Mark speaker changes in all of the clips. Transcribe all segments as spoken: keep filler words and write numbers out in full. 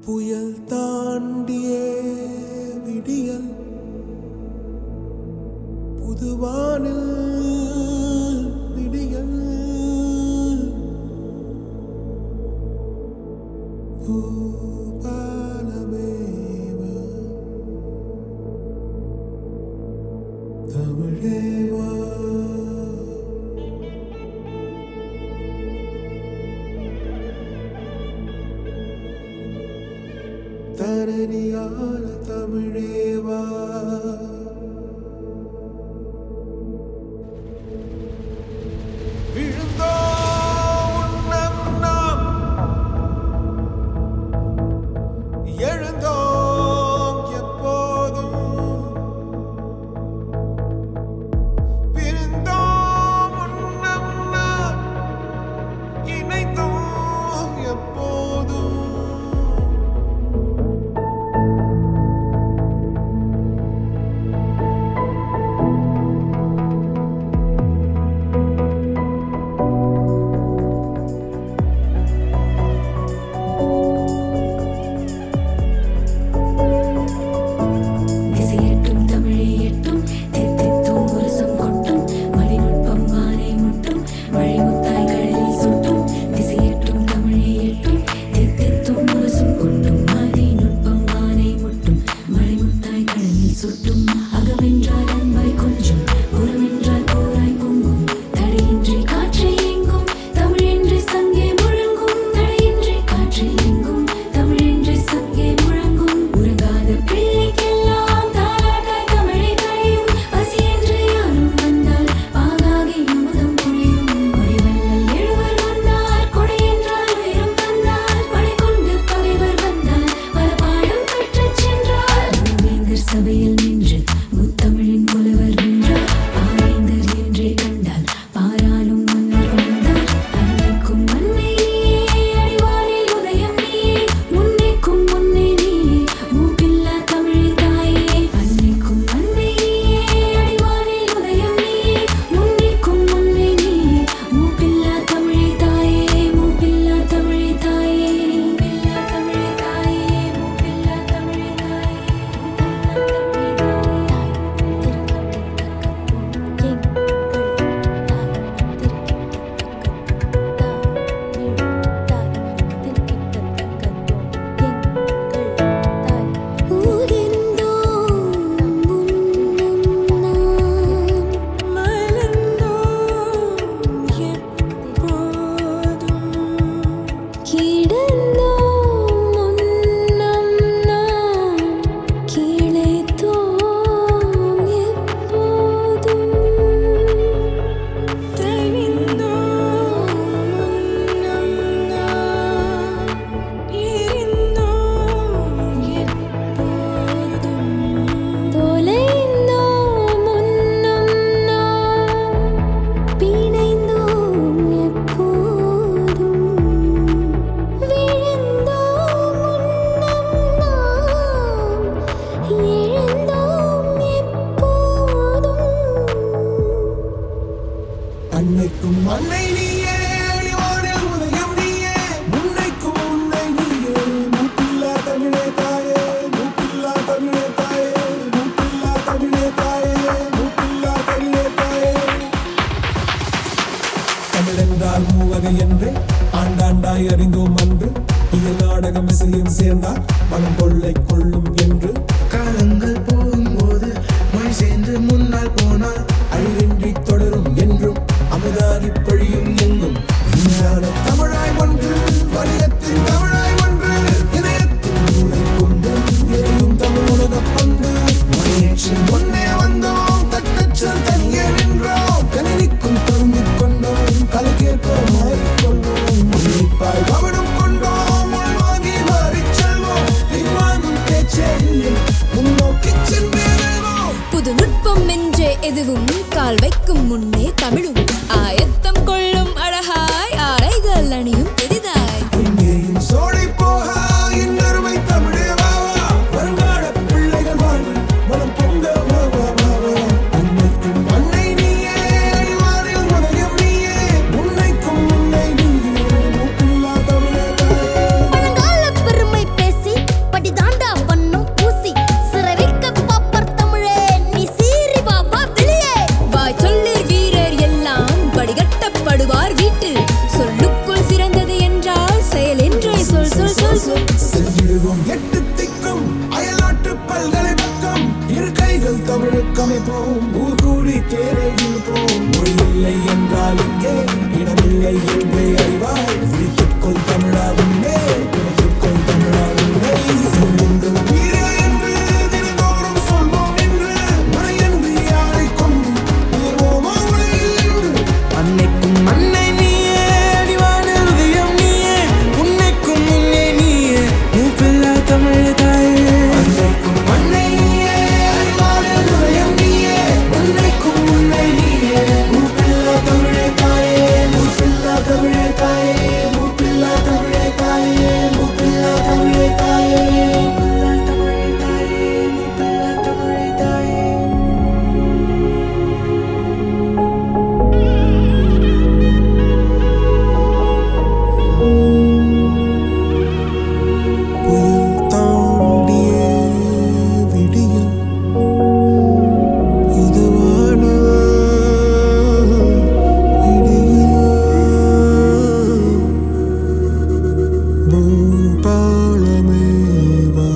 Speaker 1: புயல் தாண்டியே விடியல் புதுவானில் விடியல் பூபாலமேவ தமிழேவா தரணியால தமிழேவா விழுந்தோம் உன்னம் நாம் எழுந்தோம் எப்போதும் பிரிந்தோம் உன்னம் நாம் இணைந்தோம் எப்போதும் அன்னைக்கும் அன்னை நீயே அழிவானில் உதயம் நீயே முன்னைக்கும் உன்னை நீயே மூப்பில்லா தமிழே தாயே மூப்பில்லா தமிழே தாயே மூப்பில்லா தமிழே தாயே மூப்பில்லா தமிழே தாயே தமிழென்றால் மூவகை என்றே ஆண்டாண்டாய் அறிந்தோம் அன்று இதில் நாடகம் இசையும் சேர்ந்தால் மனம் கொள்ளை கொள்ளும் என்று
Speaker 2: காலங்கள் போகும்போது மொழி சேர்ந்து முன்னால் போனால்
Speaker 1: அழிவின்றி தொடரும் என்றும் அமுதாகி பொழியும் எங்கும் விஞ்ஞான தமிழாய் ஒன்று வணிகத்தின் தமிழாய் ஒன்று இதயத்தின் மூளை கொண்டு எரியும் தமிழ் உலக பந்து மணியேற்றில் முன்னே வந்தோம் தட்டச்சல் தனியே நின்றோம் கணினிக்கும் பொருந்திக் கொண்டோம் கலக்கேற்போம் மாறிக்கொள்வோம் உன்னிப்பாய் கவனம் கொண்டோம் உள்வாங்கி மாறிச் செல்வோம் பின்வாங்கும் பேச்சே இல்லை முன்னோக்கி சென்றே
Speaker 3: புது நுட்பம் என்றே எதுவும் கால் வைக்க
Speaker 1: நினைப்போம் ஊர் கூடி தேரையில் போம் மொழி இல்லை என்றால் இங்கே இடமில்லை என்றே அறிவாய் விழித்துக்கொள் தமிழா உன்னே விழித்துக்கொள் தமிழா உன்னை சொல்லுங்கள் வீரே என்று தினந்தோறும் சொல்வோம் என்று மழை என்று யாரை கொண்டு உயர்வோமா உலகில் என்று
Speaker 2: அன்னைக்கும் அன்னை நீயே அடிவான ஹிருதயம் நீயே உன்னைக்கும் முன்னே நீயே மூப்பில்லா தமிழ் தாயே
Speaker 1: அன்னைக்கும் அன்னை நீயே அறிவான ஹிருதயம் நீயே உன்னைக்கும் முன்னை நீயே மூப்பில்லா தமிழே தாயே மூப்பில்லா தமிழே தாயே மூப்பில்லா தமிழே தாயே மூப்பில்லா தமிழே தாயே மூப்பில்லா தமிழே தாயே மூப்பில்லா தமிழே தாயே புயல் தாண்டிய விடியல் புதுவான விடியல் பூபாலமே வா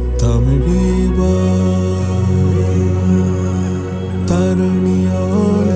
Speaker 1: தமிழே வா தரணியால்